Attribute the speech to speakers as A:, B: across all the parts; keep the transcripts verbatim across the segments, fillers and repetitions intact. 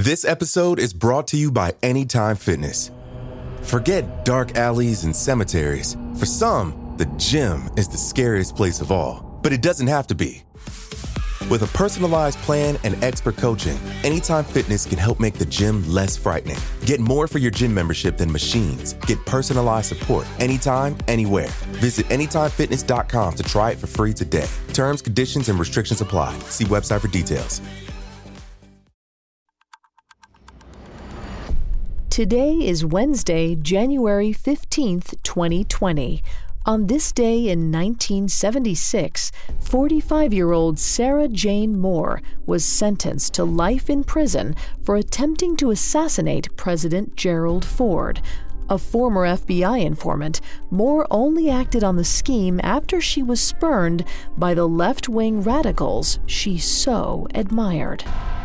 A: This episode is brought to you by Anytime Fitness. Forget dark alleys and cemeteries. For some, the gym is the scariest place of all, but it doesn't have to be. With a personalized plan and expert coaching, Anytime Fitness can help make the gym less frightening. Get more for your gym membership than machines. Get personalized support anytime, anywhere. Visit anytime fitness dot com to try it for free today. Terms, conditions, and restrictions apply. See website for details.
B: Today is Wednesday, January fifteenth, twenty twenty. On this day in nineteen seventy-six, forty-five-year-old Sarah Jane Moore was sentenced to life in prison for attempting to assassinate President Gerald Ford. A former F B I informant, Moore only acted on the scheme after she was spurned by the left-wing radicals she so admired.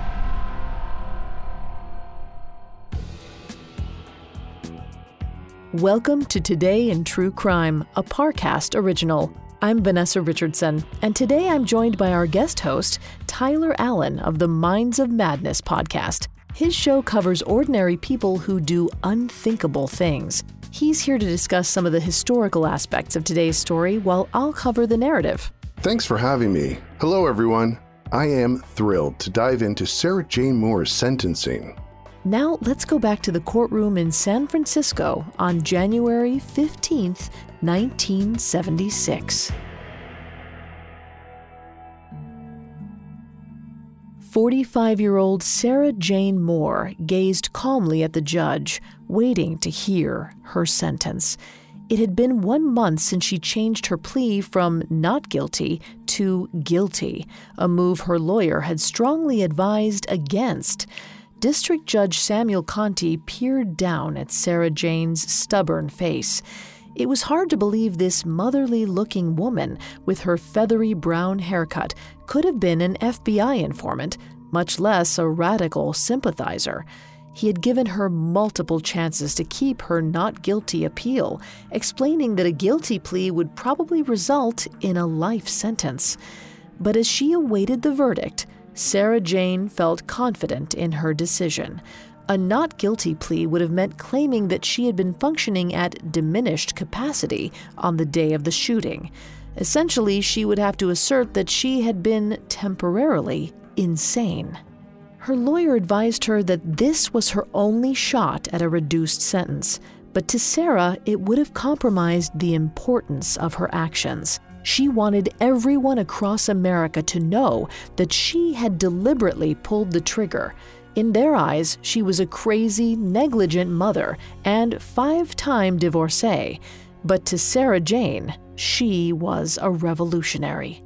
B: Welcome to Today in True Crime, a Parcast original. I'm Vanessa Richardson, and today I'm joined by our guest host, Tyler Allen of the Minds of Madness podcast. His show covers ordinary people who do unthinkable things. He's here to discuss some of the historical aspects of today's story, while I'll cover the narrative.
C: Thanks for having me. Hello, everyone. I am thrilled to dive into Sarah Jane Moore's sentencing.
B: Now, let's go back to the courtroom in San Francisco on January fifteenth, nineteen seventy-six. forty-five-year-old Sarah Jane Moore gazed calmly at the judge, waiting to hear her sentence. It had been one month since she changed her plea from not guilty to guilty, a move her lawyer had strongly advised against. District Judge Samuel Conti peered down at Sarah Jane's stubborn face. It was hard to believe this motherly-looking woman with her feathery brown haircut could have been an F B I informant, much less a radical sympathizer. He had given her multiple chances to keep her not guilty appeal, explaining that a guilty plea would probably result in a life sentence. But as she awaited the verdict, Sarah Jane felt confident in her decision. A not guilty plea would have meant claiming that she had been functioning at diminished capacity on the day of the shooting. Essentially, she would have to assert that she had been temporarily insane. Her lawyer advised her that this was her only shot at a reduced sentence, but to Sarah, it would have compromised the importance of her actions. She wanted everyone across America to know that she had deliberately pulled the trigger. In their eyes, she was a crazy, negligent mother and five-time divorcee. But to Sarah Jane, she was a revolutionary.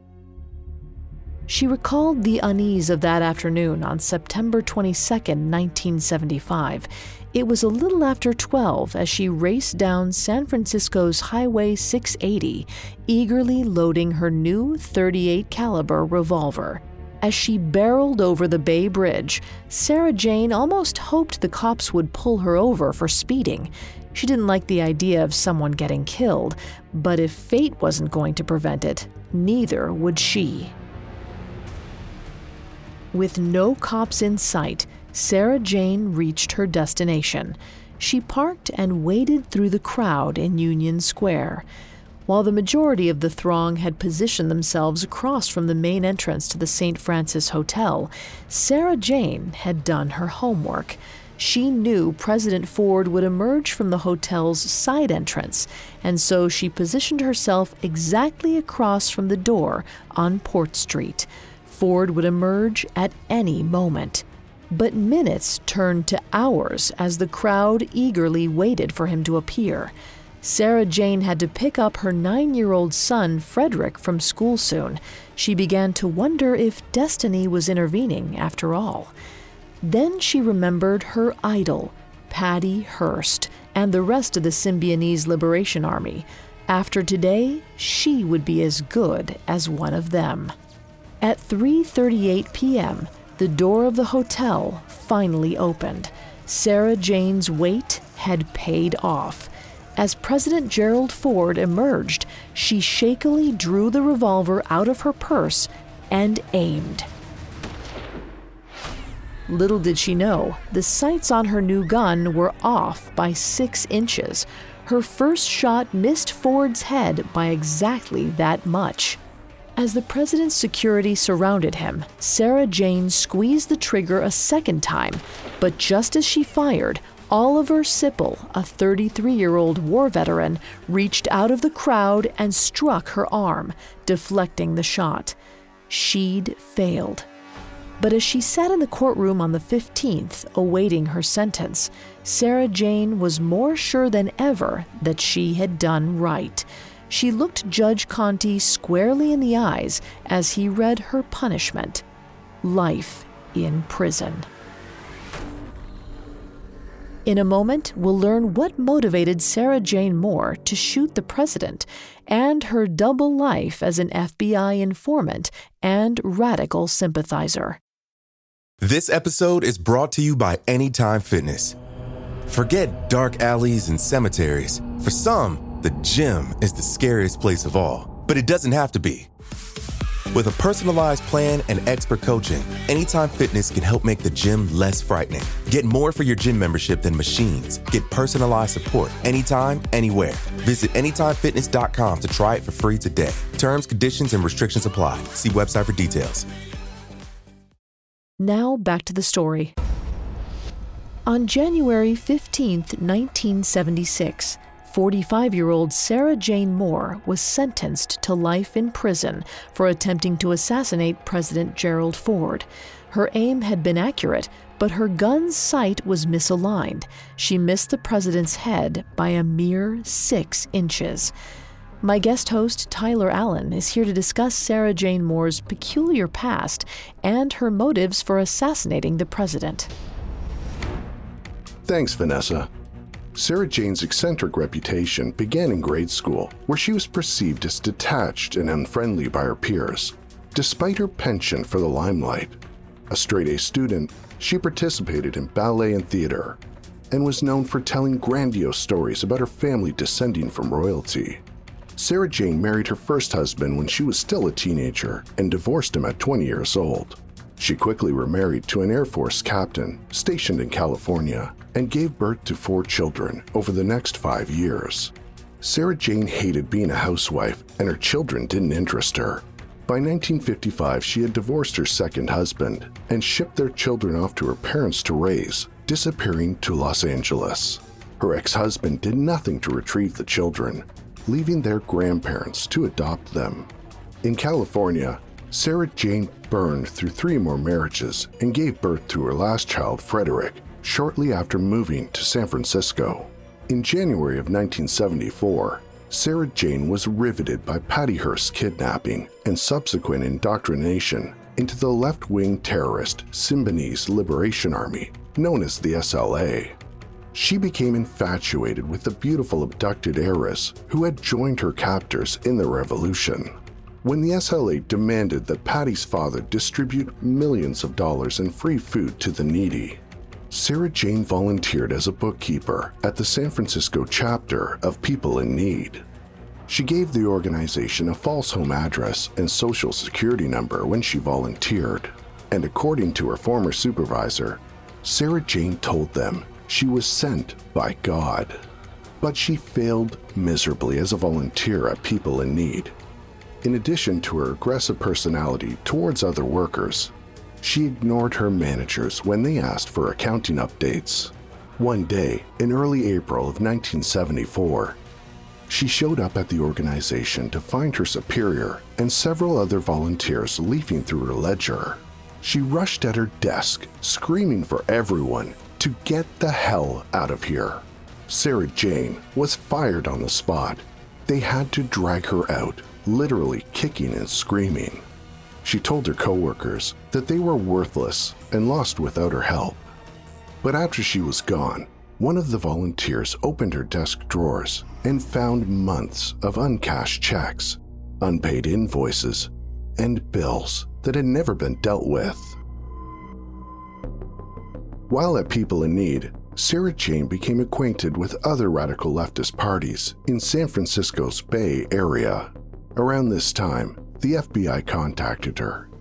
B: She recalled the unease of that afternoon on September twenty-second, nineteen seventy-five. It was a little after twelve as she raced down San Francisco's Highway six eighty, eagerly loading her new thirty-eight caliber revolver. As she barreled over the Bay Bridge, Sarah Jane almost hoped the cops would pull her over for speeding. She didn't like the idea of someone getting killed, but if fate wasn't going to prevent it, neither would she. With no cops in sight, Sarah Jane reached her destination. She parked and waded through the crowd in Union Square. While the majority of the throng had positioned themselves across from the main entrance to the Saint Francis Hotel, Sarah Jane had done her homework. She knew President Ford would emerge from the hotel's side entrance, and so she positioned herself exactly across from the door on Port Street. Ford would emerge at any moment. But minutes turned to hours as the crowd eagerly waited for him to appear. Sarah Jane had to pick up her nine-year-old son, Frederick, from school soon. She began to wonder if destiny was intervening after all. Then she remembered her idol, Patty Hearst, and the rest of the Symbionese Liberation Army. After today, she would be as good as one of them. At three thirty-eight p.m., the door of the hotel finally opened. Sarah Jane's wait had paid off. As President Gerald Ford emerged, she shakily drew the revolver out of her purse and aimed. Little did she know, the sights on her new gun were off by six inches. Her first shot missed Ford's head by exactly that much. As the president's security surrounded him, Sarah Jane squeezed the trigger a second time, but just as she fired, Oliver Sipple, a thirty-three-year-old war veteran, reached out of the crowd and struck her arm, deflecting the shot. She'd failed. But as she sat in the courtroom on the fifteenth, awaiting her sentence, Sarah Jane was more sure than ever that she had done right. She looked Judge Conte squarely in the eyes as he read her punishment: life in prison. In a moment, we'll learn what motivated Sarah Jane Moore to shoot the president and her double life as an F B I informant and radical sympathizer.
A: This episode is brought to you by Anytime Fitness. Forget dark alleys and cemeteries. For some, the gym is the scariest place of all, but it doesn't have to be. With a personalized plan and expert coaching, Anytime Fitness can help make the gym less frightening. Get more for your gym membership than machines. Get personalized support anytime, anywhere. Visit anytime fitness dot com to try it for free today. Terms, conditions, and restrictions apply. See website for details.
B: Now back to the story. On January fifteenth, nineteen seventy-six, forty-five-year-old Sarah Jane Moore was sentenced to life in prison for attempting to assassinate President Gerald Ford. Her aim had been accurate, but her gun's sight was misaligned. She missed the president's head by a mere six inches. My guest host, Tyler Allen, is here to discuss Sarah Jane Moore's peculiar past and her motives for assassinating the president.
C: Thanks, Vanessa. Sarah Jane's eccentric reputation began in grade school, where she was perceived as detached and unfriendly by her peers. Despite her penchant for the limelight, a straight-A student, she participated in ballet and theater, and was known for telling grandiose stories about her family descending from royalty. Sarah Jane married her first husband when she was still a teenager and divorced him at twenty years old. She quickly remarried to an Air Force captain stationed in California and gave birth to four children over the next five years. Sarah Jane hated being a housewife, and her children didn't interest her. By nineteen fifty-five, she had divorced her second husband and shipped their children off to her parents to raise, disappearing to Los Angeles. Her ex-husband did nothing to retrieve the children, leaving their grandparents to adopt them. In California, Sarah Jane burned through three more marriages and gave birth to her last child, Frederick, shortly after moving to San Francisco. In January of nineteen seventy-four, Sarah Jane was riveted by Patty Hearst's kidnapping and subsequent indoctrination into the left-wing terrorist Symbionese Liberation Army, known as the S L A. She became infatuated with the beautiful abducted heiress who had joined her captors in the revolution. When the S L A demanded that Patty's father distribute millions of dollars in free food to the needy, Sarah Jane volunteered as a bookkeeper at the San Francisco chapter of People in Need. She gave the organization a false home address and social security number when she volunteered, and according to her former supervisor, Sarah Jane told them she was sent by God. But she failed miserably as a volunteer at People in Need. In addition to her aggressive personality towards other workers, she ignored her managers when they asked for accounting updates. One day, in early April of nineteen seventy-four, she showed up at the organization to find her superior and several other volunteers leafing through her ledger. She rushed at her desk, screaming for everyone to get the hell out of here. Sarah Jane was fired on the spot. They had to drag her out, literally kicking and screaming. She told her coworkers that they were worthless and lost without her help. But after she was gone, one of the volunteers opened her desk drawers and found months of uncashed checks, unpaid invoices, and bills that had never been dealt with. While at People in Need, Sarah Jane became acquainted with other radical leftist parties in San Francisco's Bay Area. Around this time, the F B I contacted her.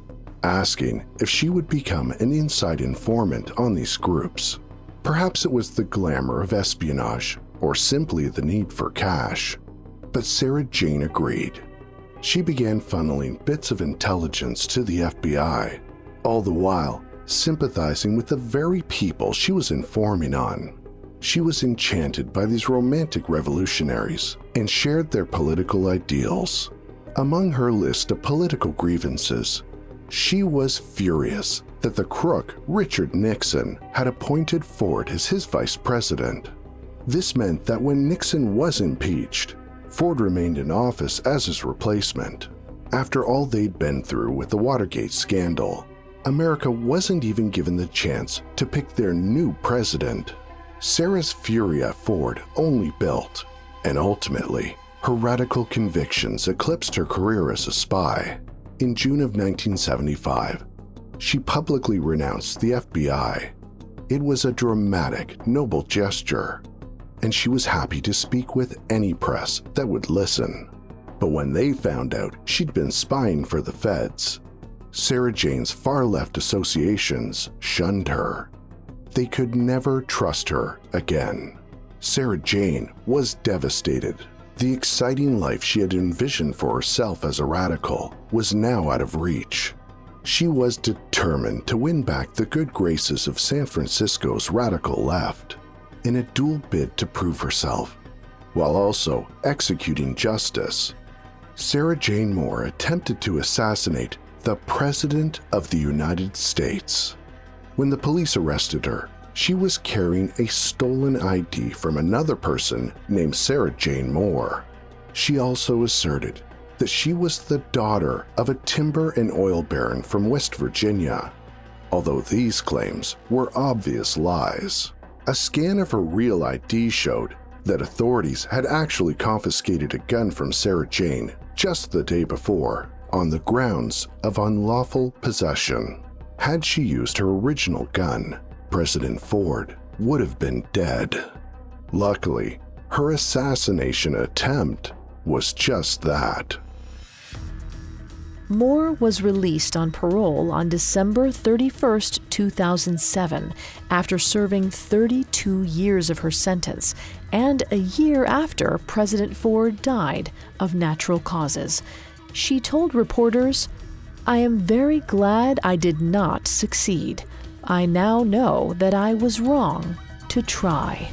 C: asking if she would become an inside informant on these groups. Perhaps it was the glamour of espionage, or simply the need for cash. But Sarah Jane agreed. She began funneling bits of intelligence to the F B I, all the while sympathizing with the very people she was informing on. She was enchanted by these romantic revolutionaries and shared their political ideals. Among her list of political grievances, she was furious that the crook Richard Nixon had appointed Ford as his vice president. This meant that when Nixon was impeached, Ford remained in office as his replacement. After all they'd been through with the Watergate scandal, America wasn't even given the chance to pick their new president. Sarah's fury at Ford only built, and ultimately, her radical convictions eclipsed her career as a spy. In June of nineteen seventy-five, she publicly renounced the F B I. It was a dramatic, noble gesture, and she was happy to speak with any press that would listen. But when they found out she'd been spying for the feds, Sarah Jane's far-left associations shunned her. They could never trust her again. Sarah Jane was devastated. The exciting life she had envisioned for herself as a radical was now out of reach. She was determined to win back the good graces of San Francisco's radical left in a dual bid to prove herself, while also executing justice. Sarah Jane Moore attempted to assassinate the President of the United States. When the police arrested her, she was carrying a stolen I D from another person named Sarah Jane Moore. She also asserted that she was the daughter of a timber and oil baron from West Virginia, although these claims were obvious lies. A scan of her real I D showed that authorities had actually confiscated a gun from Sarah Jane just the day before, on the grounds of unlawful possession. Had she used her original gun, President Ford would have been dead. Luckily, her assassination attempt was just that.
B: Moore was released on parole on December thirty-first, two thousand seven, after serving thirty-two years of her sentence, and a year after President Ford died of natural causes. She told reporters, "I am very glad I did not succeed. I now know that I was wrong to try."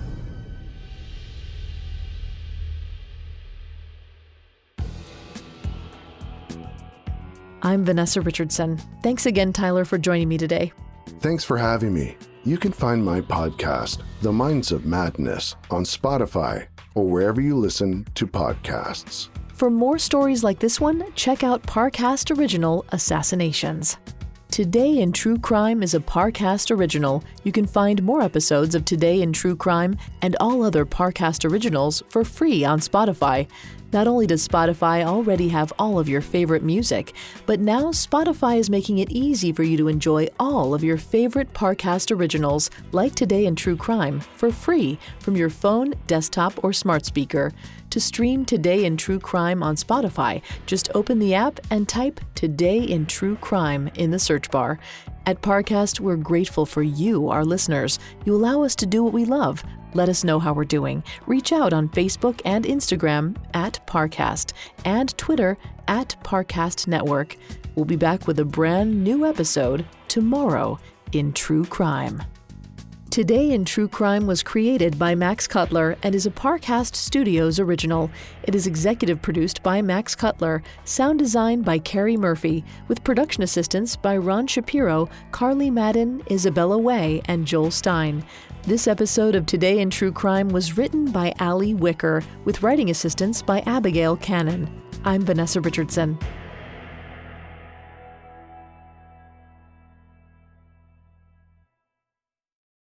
B: I'm Vanessa Richardson. Thanks again, Tyler, for joining me today.
C: Thanks for having me. You can find my podcast, The Minds of Madness, on Spotify or wherever you listen to podcasts.
B: For more stories like this one, check out Parcast Original Assassinations. Today in True Crime is a Parcast original. You can find more episodes of Today in True Crime and all other Parcast originals for free on Spotify. Not only does Spotify already have all of your favorite music, but now Spotify is making it easy for you to enjoy all of your favorite Parcast originals, like Today in True Crime, for free from your phone, desktop, or smart speaker. To stream Today in True Crime on Spotify, just open the app and type Today in True Crime in the search bar. At Parcast, we're grateful for you, our listeners. You allow us to do what we love. Let us know how we're doing. Reach out on Facebook and Instagram at Parcast and Twitter at Parcast Network. We'll be back with a brand new episode tomorrow in True Crime. Today in True Crime was created by Max Cutler and is a Parcast Studios original. It is executive produced by Max Cutler, sound design by Carrie Murphy, with production assistance by Ron Shapiro, Carly Madden, Isabella Way, and Joel Stein. This episode of Today in True Crime was written by Allie Wicker, with writing assistance by Abigail Cannon. I'm Vanessa Richardson.